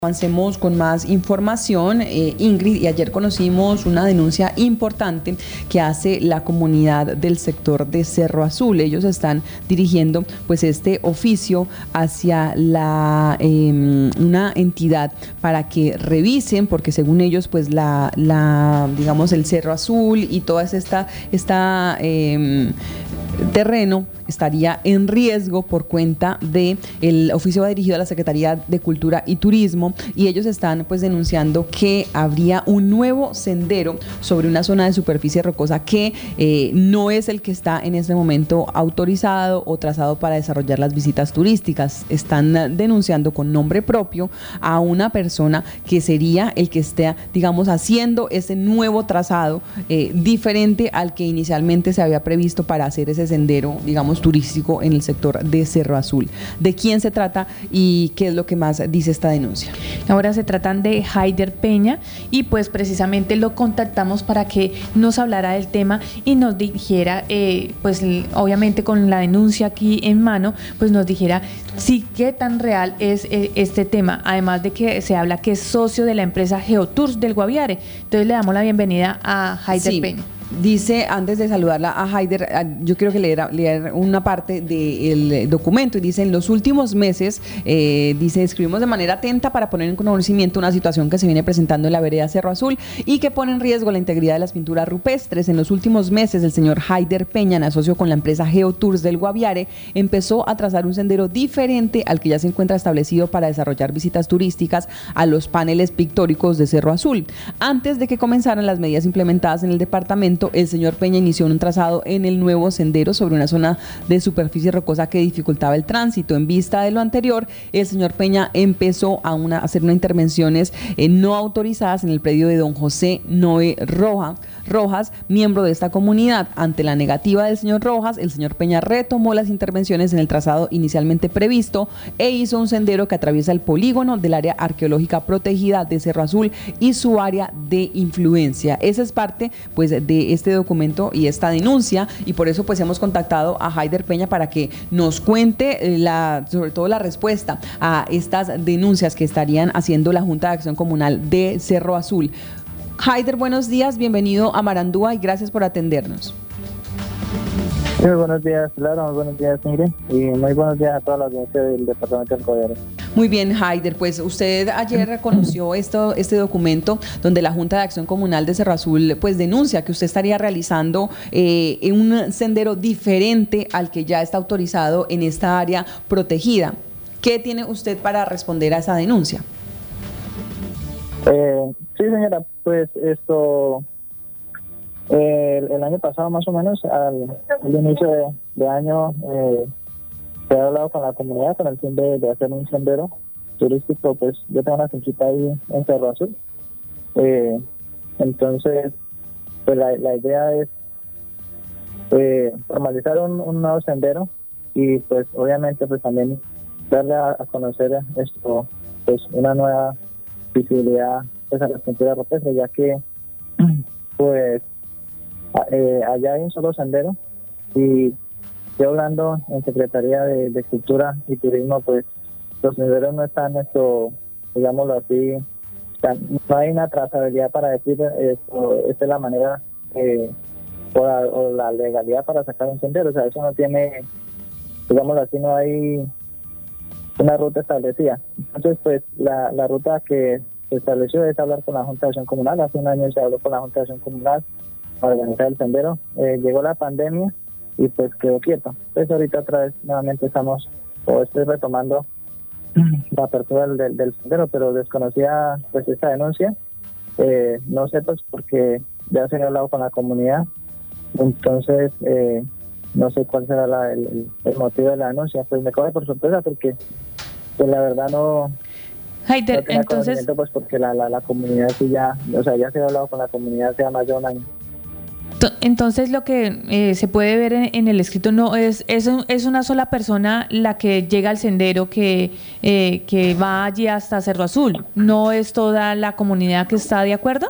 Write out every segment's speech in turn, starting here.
Avancemos con más información, Ingrid, y ayer conocimos una denuncia importante que hace la comunidad del sector de Cerro Azul. Ellos están dirigiendo pues este oficio hacia una entidad para que revisen, porque según ellos pues digamos el Cerro Azul y toda esta terreno estaría en riesgo por cuenta de el oficio dirigido a la Secretaría de Cultura y Turismo, y ellos están pues denunciando que habría un nuevo sendero sobre una zona de superficie rocosa que no es el que está en este momento autorizado o trazado para desarrollar las visitas turísticas. Están denunciando con nombre propio a una persona que sería el que esté, digamos, haciendo ese nuevo trazado diferente al que inicialmente se había previsto para hacer ese sendero, digamos, turístico en el sector de Cerro Azul. ¿De quién se trata y qué es lo que más dice esta denuncia? Ahora se tratan de Haider Peña y pues precisamente lo contactamos para que nos hablara del tema y nos dijera, pues obviamente con la denuncia aquí en mano, pues nos dijera sí qué tan real es este tema, además de que se habla que es socio de la empresa Geotours del Guaviare. Entonces le damos la bienvenida a Haider Peña. Dice, antes de saludarla a Haider, yo quiero que leer una parte del documento, y dice: en los últimos meses, dice, escribimos de manera atenta para poner en conocimiento una situación que se viene presentando en la vereda Cerro Azul y que pone en riesgo la integridad de las pinturas rupestres. En los últimos meses, el señor Haider Peña, en asocio con la empresa Geotours del Guaviare, empezó a trazar un sendero diferente al que ya se encuentra establecido para desarrollar visitas turísticas a los paneles pictóricos de Cerro Azul. Antes de que comenzaran las medidas implementadas en el departamento, el señor Peña inició un trazado en el nuevo sendero sobre una zona de superficie rocosa que dificultaba el tránsito. En vista de lo anterior, el señor Peña empezó a hacer unas intervenciones no autorizadas en el predio de don José Noé Rojas, miembro de esta comunidad. Ante la negativa del señor Rojas, el señor Peña retomó las intervenciones en el trazado inicialmente previsto e hizo un sendero que atraviesa el polígono del área arqueológica protegida de Cerro Azul y su área de influencia. Esa es parte pues de este documento y esta denuncia, y por eso pues hemos contactado a Haider Peña para que nos cuente sobre todo la respuesta a estas denuncias que estarían haciendo la Junta de Acción Comunal de Cerro Azul. Haider, buenos días, bienvenido a Marandúa y gracias por atendernos. Muy buenos días, Clara, muy buenos días, Ingrid, y muy buenos días a toda la audiencia del Departamento del Guaviare. Muy bien, Haider, pues usted ayer reconoció este documento donde la Junta de Acción Comunal de Cerro Azul pues denuncia que usted estaría realizando un sendero diferente al que ya está autorizado en esta área protegida. ¿Qué tiene usted para responder a esa denuncia? Sí, señora, pues esto... el año pasado, más o menos, al inicio de año, se ha hablado con la comunidad con el fin de hacer un sendero turístico. Pues yo tengo una finquita ahí en Cerro Azul. Entonces, pues la idea es formalizar un nuevo sendero y pues obviamente pues también darle a conocer esto, pues una nueva visibilidad pues a las pinturas rupestres, ya que pues allá hay un solo sendero, y yo hablando en Secretaría de Cultura y Turismo, pues los senderos no están, digámoslo así, no hay una trazabilidad para decir esta es la manera o la legalidad para sacar un sendero. O sea, eso no tiene, digámoslo así, no hay una ruta establecida. Entonces, pues la ruta que se estableció es hablar con la Junta de Acción Comunal. Hace un año se habló con la Junta de Acción Comunal para organizar el sendero. Llegó la pandemia y pues quedó quieto. Pues ahorita otra vez nuevamente estoy retomando la apertura del sendero, pero desconocía pues esta denuncia. No sé, pues porque ya se ha hablado con la comunidad, entonces no sé cuál será el motivo de la denuncia. Pues me coge por sorpresa porque pues la verdad no... Haider, no entonces... pues porque la comunidad sí ya se ha hablado con la comunidad hace más de un año. Entonces lo que se puede ver en el escrito no es una sola persona la que llega al sendero que va allí hasta Cerro Azul, ¿no es toda la comunidad que está de acuerdo?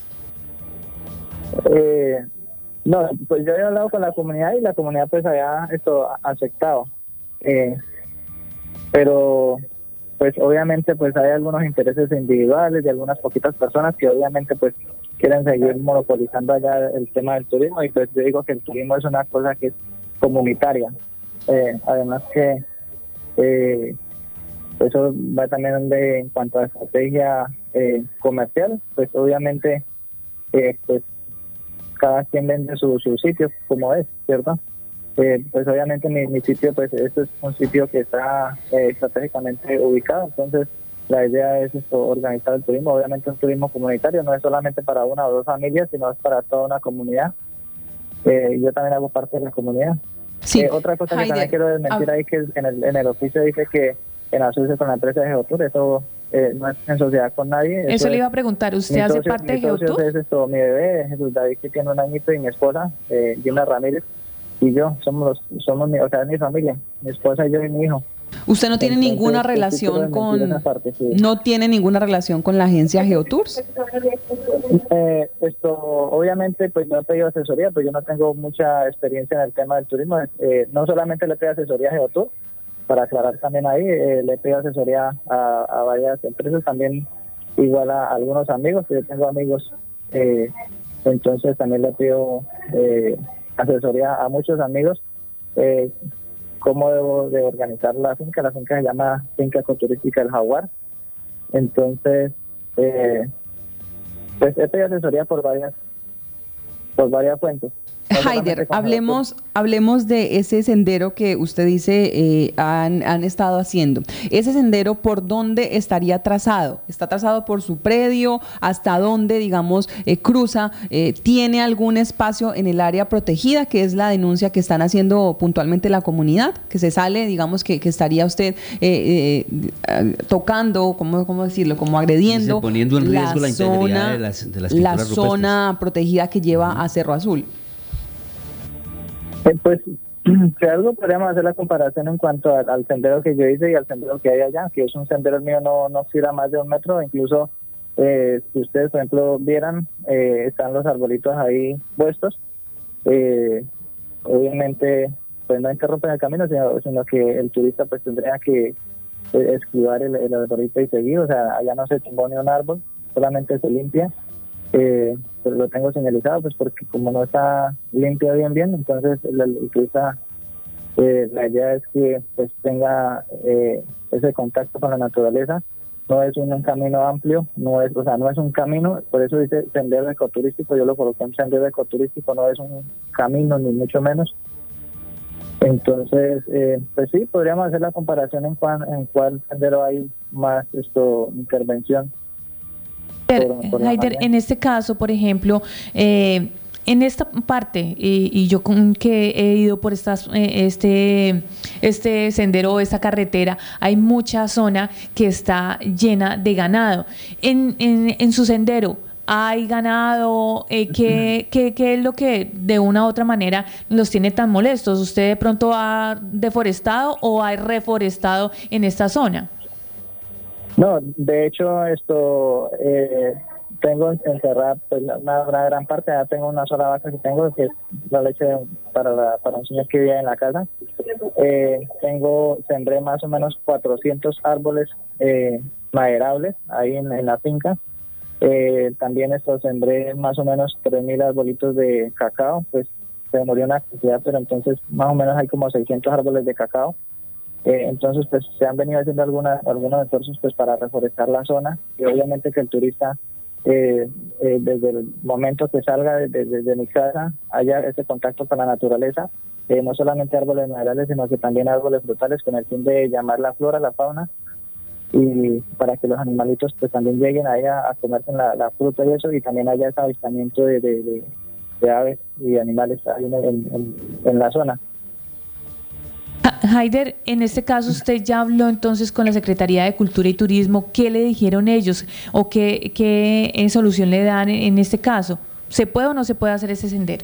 No, pues yo he hablado con la comunidad y la comunidad pues había aceptado, pero pues obviamente pues hay algunos intereses individuales de algunas poquitas personas que obviamente pues quieren seguir monopolizando allá el tema del turismo, y pues yo digo que el turismo es una cosa que es comunitaria. Además que eso va también en cuanto a estrategia comercial, pues obviamente pues cada quien vende su sitio como es, ¿cierto? Pues obviamente mi sitio, pues este es un sitio que está estratégicamente ubicado, entonces la idea es organizar el turismo, obviamente un turismo comunitario, no es solamente para una o dos familias, sino es para toda una comunidad. Yo también hago parte de la comunidad. Sí. Otra cosa que Haider, también quiero desmentir ahí, que en el oficio dice que en asocio con la empresa de Geotour, eso no es en sociedad con nadie. Eso le iba a preguntar, ¿usted hace parte de Geotour? Es mi bebé, Jesús David, que tiene 1 añito, y mi esposa, Gina Ramírez, y yo, somos o sea, es mi familia, mi esposa y yo y mi hijo. ¿Usted no tiene ninguna relación con no tiene ninguna relación con la agencia Geotours? Obviamente pues no he pedido asesoría, pues yo no tengo mucha experiencia en el tema del turismo. No solamente le he pedido asesoría a Geotour, para aclarar también ahí, le he pedido asesoría a varias empresas, también igual a algunos amigos, que yo tengo amigos, entonces también le pido asesoría a muchos amigos, cómo debo de organizar la finca se llama Finca Ecoturística El Jaguar. Entonces pues he pedido asesoría por varias fuentes. Haider, hablemos de ese sendero que usted dice han estado haciendo. ¿Ese sendero por dónde estaría trazado? ¿Está trazado por su predio? ¿Hasta dónde, digamos, cruza? ¿Tiene algún espacio en el área protegida, que es la denuncia que están haciendo puntualmente la comunidad? Que se sale, digamos, que estaría usted tocando, ¿cómo decirlo? Como agrediendo. Dice, poniendo en riesgo la integridad de las pinturas rupestres. Zona protegida que lleva a Cerro Azul. Pues si algo podríamos hacer la comparación en cuanto al sendero que yo hice y al sendero que hay allá, que es un sendero mío, no gira más de 1 metro, incluso si ustedes por ejemplo vieran, están los arbolitos ahí puestos, obviamente pues no interrumpen el camino, sino que el turista pues tendría que esquivar el arbolito y seguir, o sea, allá no se tumbó ni un árbol, solamente se limpia. Pues lo tengo señalizado, pues porque como no está limpio bien, entonces el turista, la idea es que pues tenga ese contacto con la naturaleza. No es un camino amplio, no es un camino, por eso dice sendero ecoturístico, yo lo coloqué en sendero ecoturístico, no es un camino ni mucho menos. Entonces pues sí, podríamos hacer la comparación en cuál sendero hay más intervención. Haider, en este caso, por ejemplo, en esta parte, y yo que he ido por este sendero, esta carretera, hay mucha zona que está llena de ganado. En su sendero, ¿hay ganado? ¿Qué es lo que de una u otra manera los tiene tan molestos? ¿Usted de pronto ha deforestado o ha reforestado en esta zona? No, de hecho tengo encerrada pues, una gran parte. Ya tengo una sola vaca que tengo, que es la leche para un señor que vive en la casa. Sembré más o menos 400 árboles maderables ahí en la finca. También sembré más o menos 3.000 arbolitos de cacao, pues se murió una cantidad, pero entonces más o menos hay como 600 árboles de cacao. Entonces pues se han venido haciendo algunos esfuerzos pues para reforestar la zona, y obviamente que el turista desde el momento que salga desde mi casa haya ese contacto con la naturaleza, no solamente árboles maderables sino que también árboles frutales, con el fin de llamar la flora, la fauna, y para que los animalitos pues también lleguen ahí a comerse la fruta y eso, y también haya ese avistamiento de aves y animales ahí en la zona. Haider, en este caso usted ya habló entonces con la Secretaría de Cultura y Turismo. ¿Qué le dijeron ellos o qué solución le dan en este caso? ¿Se puede o no se puede hacer ese sendero?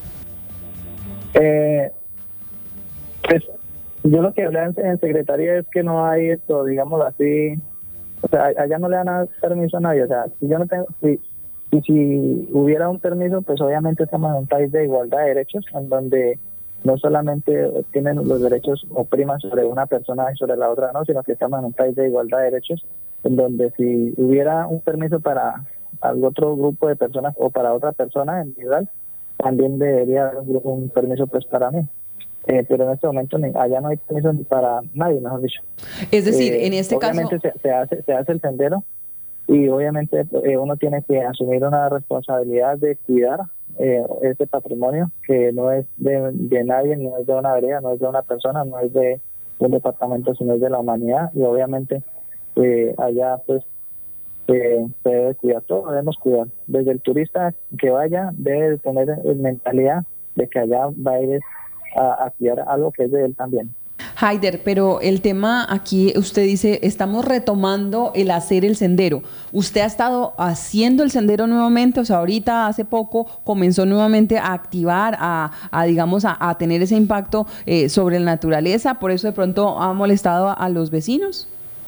Pues yo lo que hablé en Secretaría es que no hay esto, digamos así, o sea, allá no le dan permiso a nadie, o sea, si yo no tengo, si hubiera un permiso, pues obviamente estamos en un país de igualdad de derechos, en donde no solamente tienen los derechos o priman sobre una persona y sobre la otra, no, sino que estamos en un país de igualdad de derechos, en donde si hubiera un permiso para algún otro grupo de personas o para otra persona individual, también debería haber un permiso pues para mí. Pero en este momento allá no hay permiso ni para nadie, mejor dicho. Es decir, en este obviamente caso... se hace el sendero y obviamente uno tiene que asumir una responsabilidad de cuidar este patrimonio que no es de nadie, no es de una vereda, no es de una persona, no es de un departamento, sino es de la humanidad, y obviamente allá pues se debe cuidar, todo debemos cuidar. Desde el turista que vaya debe tener mentalidad de que allá va a ir a cuidar algo que es de él también. Haider, pero el tema aquí, usted dice, estamos retomando el hacer el sendero. ¿Usted ha estado haciendo el sendero nuevamente? O sea, ahorita, hace poco, comenzó nuevamente a activar, digamos, a tener ese impacto sobre la naturaleza. ¿Por eso de pronto ha molestado a los vecinos?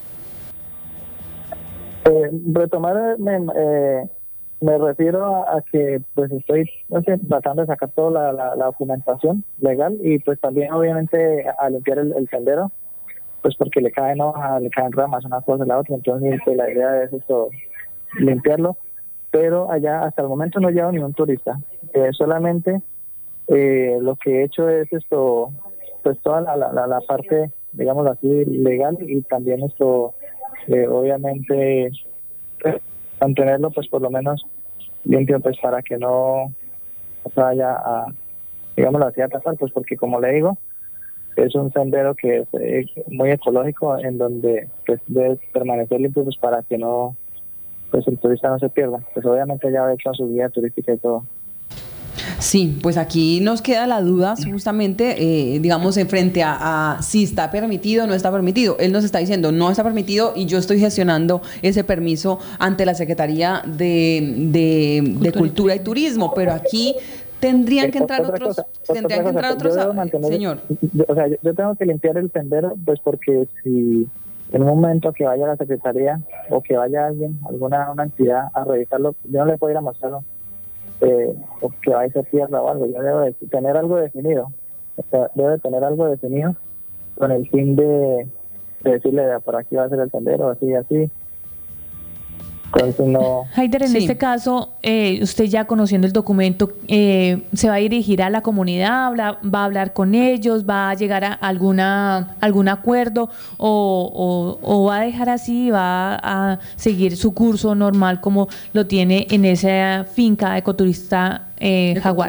Retomar, me refiero a que pues estoy tratando de sacar toda la documentación legal y pues también obviamente a limpiar el sendero, pues porque le caen hojas, le caen ramas, una cosa y la otra, entonces pues, la idea es esto, limpiarlo, pero allá hasta el momento no llevo ningún turista, solamente lo que he hecho es esto, pues toda la parte, digamos así, legal, y también esto, obviamente mantenerlo pues por lo menos limpio, pues para que no vaya a, digámoslo así, a tapar, pues porque como le digo, es un sendero que es muy ecológico, en donde pues debe permanecer limpio, pues para que no, pues el turista no se pierda. Pues obviamente ya ha hecho su guía turística y todo. Sí, pues aquí nos queda la duda justamente, digamos, en frente a si está permitido o no está permitido. Él nos está diciendo no está permitido y yo estoy gestionando ese permiso ante la Secretaría de Cultura y Turismo, pero aquí tendrían que entrar otros, señor. O sea, yo tengo que limpiar el sendero, pues porque si en un momento que vaya la Secretaría o que vaya alguien, una entidad a revisarlo, yo no le puedo ir a mostrarlo. O que vaya a ser tierra o algo, yo debo tener algo definido, debe tener algo definido con el fin de decirle por aquí va a ser el sendero, así, así. Entonces no. Haider, en este caso, usted ya conociendo el documento, ¿se va a dirigir a la comunidad, va a hablar con ellos, va a llegar a algún acuerdo o va a dejar así, va a seguir su curso normal como lo tiene en esa finca ecoturista Jaguar?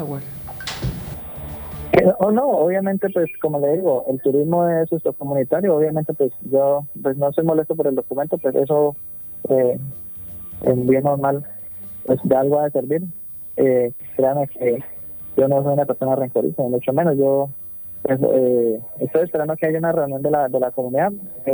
No, obviamente pues como le digo, el turismo es esto comunitario, obviamente pues yo pues no soy molesto por el documento, pues eso en bien normal pues de algo ha de servir. Créanme que yo no soy una persona rencorosa, mucho menos. Yo pues, estoy esperando que haya una reunión de la comunidad.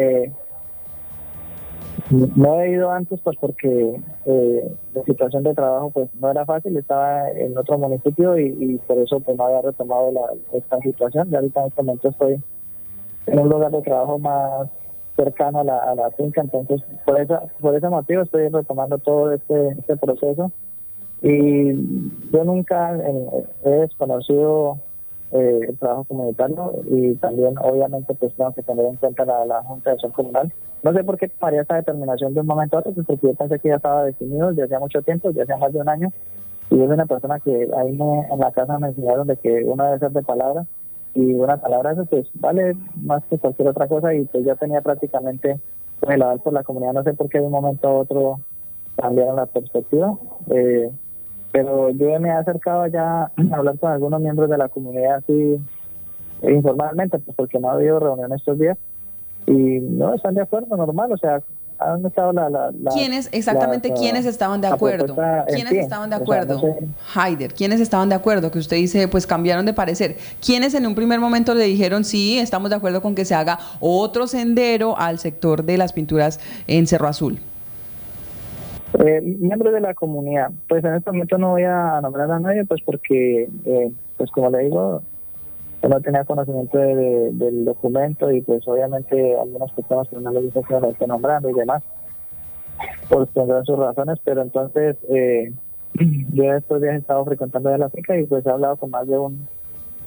No he ido antes pues porque la situación de trabajo pues no era fácil, estaba en otro municipio y por eso pues no había retomado esta situación. Ya ahorita en este momento estoy en un lugar de trabajo más cercano a la finca, entonces por ese motivo estoy retomando todo este proceso, y yo nunca he desconocido el trabajo comunitario, y también obviamente pues tengo que tener en cuenta la Junta de Acción Comunal. No sé por qué tomaría esta determinación de un momento a otro, pues porque yo pensé que ya estaba definido desde hacía mucho tiempo, desde hace más de un año, y yo soy una persona que ahí en la casa me enseñaron de que uno debe ser de palabra, y una palabra eso pues vale más que cualquier otra cosa, y pues ya tenía prácticamente pues, el aval por la comunidad. No sé por qué de un momento a otro cambiaron la perspectiva, pero yo me he acercado ya a hablar con algunos miembros de la comunidad así informalmente, pues porque no ha habido reunión estos días, y no están de acuerdo, normal, o sea, han estado ¿quiénes estaban de acuerdo? ¿Quiénes estaban de acuerdo? O sea, no sé. Haider, ¿quiénes estaban de acuerdo? Que usted dice, pues cambiaron de parecer. ¿Quiénes en un primer momento le dijeron, sí, estamos de acuerdo con que se haga otro sendero al sector de las pinturas en Cerro Azul? Miembros de la comunidad, pues en este momento no voy a nombrar a nadie, pues porque, pues como le digo, yo no tenía conocimiento del documento, y pues obviamente algunas personas que no les dice que lo esté nombrando y demás, pues tendrán sus razones, pero entonces yo estos días he estado frecuentando de la finca y pues he hablado con más de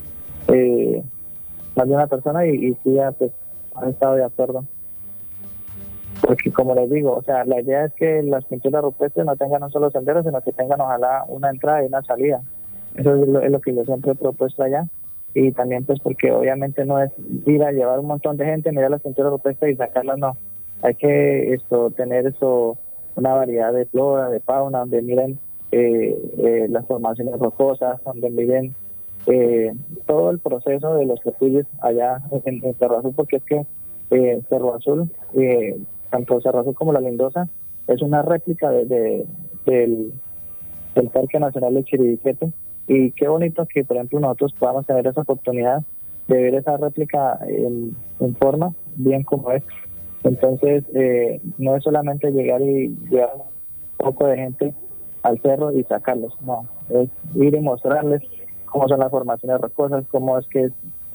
más de una persona y sí, ya, pues han estado de acuerdo. Porque como les digo, o sea, la idea es que las pinturas rupestres no tengan un solo sendero, sino que tengan ojalá una entrada y una salida. Eso es lo que yo siempre he propuesto allá. Y también pues porque obviamente no es ir a llevar un montón de gente, mirar las pinturas rupestres y sacarlas, no. Hay que tener una variedad de flora, de fauna, donde miren las formaciones rocosas, donde miren todo el proceso de los tepuyes allá en Cerro Azul, porque es que Cerro Azul, tanto Cerro Azul como La Lindosa, es una réplica del Parque Nacional de Chiribiquete. Y qué bonito que, por ejemplo, nosotros podamos tener esa oportunidad de ver esa réplica en forma, bien como es. Entonces, no es solamente llegar y llevar un poco de gente al cerro y sacarlos, no. Es ir y mostrarles cómo son las formaciones rocosas, cómo es que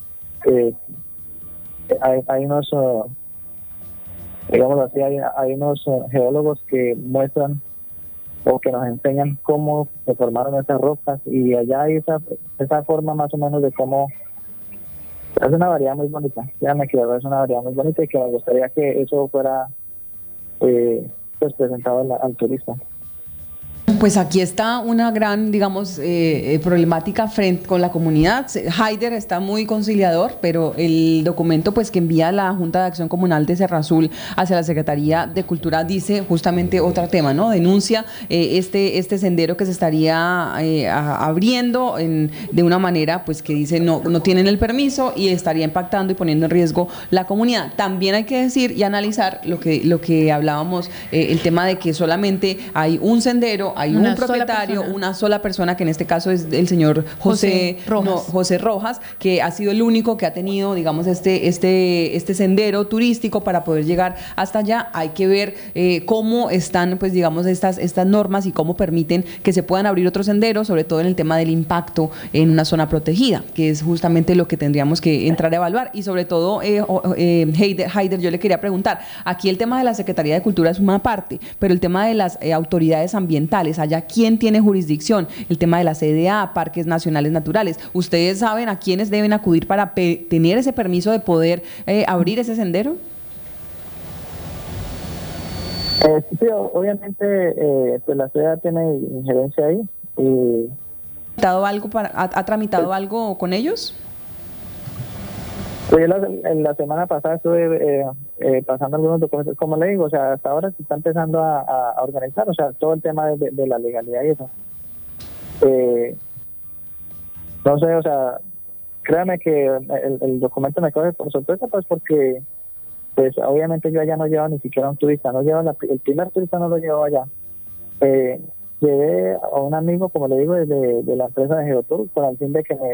hay unos, digamos así, hay unos geólogos que muestran o que nos enseñan cómo se formaron esas rocas, y allá hay esa forma más o menos de cómo es una variedad muy bonita. Créanme que es una variedad muy bonita y que me gustaría que eso fuera pues presentado al turista. Pues aquí está una gran, digamos, problemática frente con la comunidad. Haider está muy conciliador, pero el documento pues que envía la Junta de Acción Comunal de Cerro Azul hacia la Secretaría de Cultura dice justamente otro tema, ¿no? Denuncia este sendero que se estaría abriendo de una manera pues que dice no tienen el permiso y estaría impactando y poniendo en riesgo la comunidad. También hay que decir y analizar lo que hablábamos, el tema de que solamente hay un sendero, hay un propietario, una sola persona, que en este caso es el señor José Rojas, que ha sido el único que ha tenido, digamos, este sendero turístico para poder llegar hasta allá. Hay que ver cómo están, pues, digamos, estas normas y cómo permiten que se puedan abrir otros senderos, sobre todo en el tema del impacto en una zona protegida, que es justamente lo que tendríamos que entrar a evaluar. Y sobre todo, Haider, yo le quería preguntar, aquí el tema de la Secretaría de Cultura es una parte, pero el tema de las autoridades ambientales, allá quién tiene jurisdicción, el tema de la CDA, parques nacionales naturales, ¿ustedes saben a quiénes deben acudir para tener ese permiso de poder abrir ese sendero? Sí, obviamente pues la CDA tiene injerencia ahí. ¿Ha tramitado algo con ellos? Pues en la semana pasada estuve pasando algunos documentos, como le digo, o sea, hasta ahora se está empezando a organizar, o sea, todo el tema de la legalidad y eso. No sé, o sea, créame que el documento me coge por sorpresa, pues porque, pues obviamente yo allá no llevo ni siquiera un turista, el primer turista no lo llevo allá. Llevé a un amigo, como le digo, de la empresa de Geotour, con el fin de que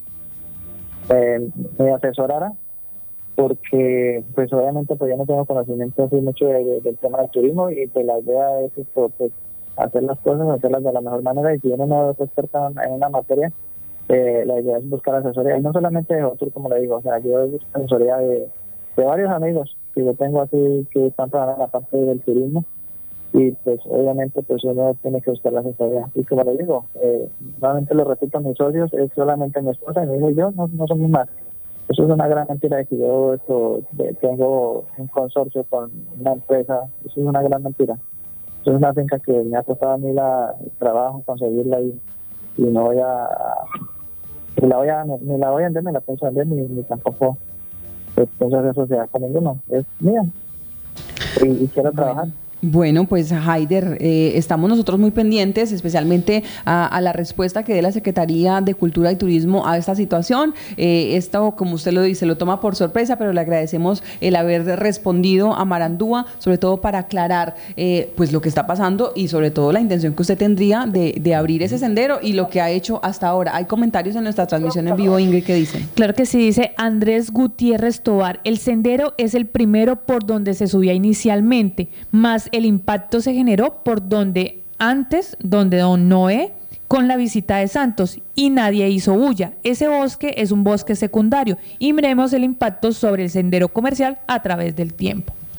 me asesorara, porque pues obviamente pues yo no tengo conocimiento así mucho del tema del turismo, y pues la idea es pues hacer las cosas, hacerlas de la mejor manera, y si uno no es experto en una materia, la idea es buscar asesoría, y no solamente de Geotour, como le digo, o sea, yo busco asesoría de varios amigos que yo tengo así que están trabajando en la parte del turismo, y pues obviamente pues uno tiene que buscar la asesoría. Y como le digo, nuevamente lo repito, mis socios es solamente mi esposa y mi hijo y yo, no somos más. Eso es una gran mentira de que yo tengo un consorcio con una empresa. Eso es una gran mentira. Eso es una finca que me ha costado a mí el trabajo conseguirla, y no voy ni la voy a vender, ni la pienso vender, ni tampoco pienso hacer sociedad con ninguno. Es mía y quiero trabajar. Bueno, pues Haider, estamos nosotros muy pendientes, especialmente a la respuesta que dé la Secretaría de Cultura y Turismo a esta situación. Esto, como usted lo dice, lo toma por sorpresa, pero le agradecemos el haber respondido a Marandúa, sobre todo para aclarar pues lo que está pasando y sobre todo la intención que usted tendría de abrir ese sendero y lo que ha hecho hasta ahora. Hay comentarios en nuestra transmisión en vivo, Ingrid, que dicen. Claro que sí, dice Andrés Gutiérrez Tobar, el sendero es el primero por donde se subía inicialmente, más el impacto se generó por donde don Noé con la visita de Santos, y nadie hizo bulla. Ese bosque es un bosque secundario y miremos el impacto sobre el sendero comercial a través del tiempo.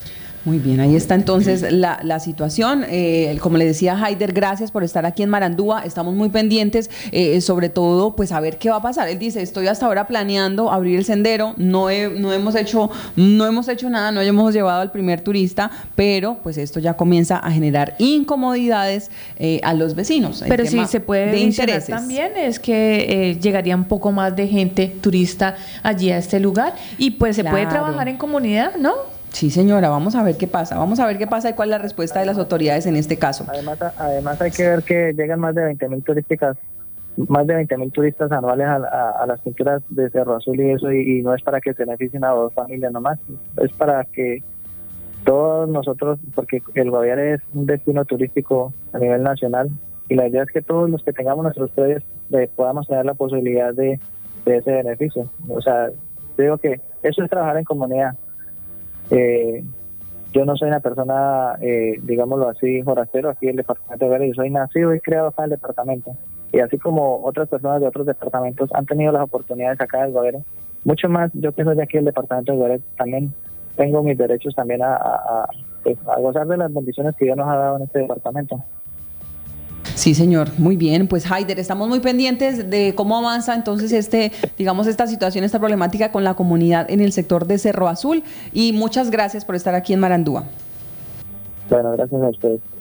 Muy bien, ahí está entonces la situación. Como le decía Haider, gracias por estar aquí en Marandúa. Estamos muy pendientes, sobre todo, pues a ver qué va a pasar. Él dice, estoy hasta ahora planeando abrir el sendero, no hemos hecho nada, no hemos llevado al primer turista, pero pues esto ya comienza a generar incomodidades a los vecinos. Pero sí se puede mencionar también es que llegaría un poco más de gente turista allí a este lugar y pues se puede trabajar en comunidad, ¿no? Sí, señora, vamos a ver qué pasa y cuál es la respuesta de las autoridades en este caso. Además hay que ver que llegan más de 20.000 turistas anuales a las pinturas de Cerro Azul y eso, y no es para que se beneficien a 2 familias nomás, es para que todos nosotros, porque el Guaviare es un destino turístico a nivel nacional, y la idea es que todos los que tengamos nuestros predios podamos tener la posibilidad de ese beneficio. O sea, digo que eso es trabajar en comunidad. Yo no soy una persona, digámoslo así, forastero aquí en el departamento de Guaviare. Yo soy nacido y criado acá en el departamento. Y así como otras personas de otros departamentos han tenido las oportunidades acá en Guaviare, mucho más yo que soy de aquí en el departamento de Guaviare, también tengo mis derechos también a gozar de las bendiciones que Dios nos ha dado en este departamento. Sí, señor. Muy bien. Pues, Haider, estamos muy pendientes de cómo avanza entonces esta situación, esta problemática con la comunidad en el sector de Cerro Azul. Y muchas gracias por estar aquí en Marandúa. Bueno, gracias a ustedes.